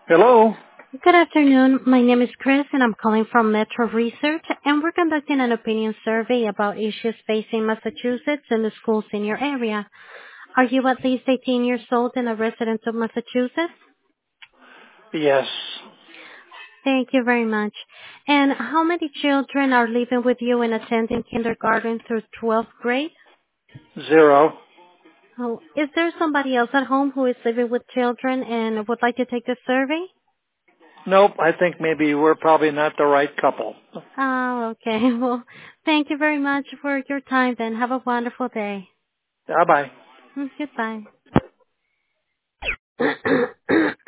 Hello? Good afternoon. My name is Chris, and I'm calling from Metro Research, and we're conducting an opinion survey about issues facing Massachusetts and the schools in your area. Are you at least 18 years old and a resident of Massachusetts? Yes. Thank you very much. And how many children are living with you and attending kindergarten through 12th grade? 0. Oh, is there somebody else at home who is living with children and would like to take the survey? Nope, I think maybe we're probably not the right couple. Oh, okay. Well, thank you very much for your time then. Have a wonderful day. Bye-bye. Goodbye.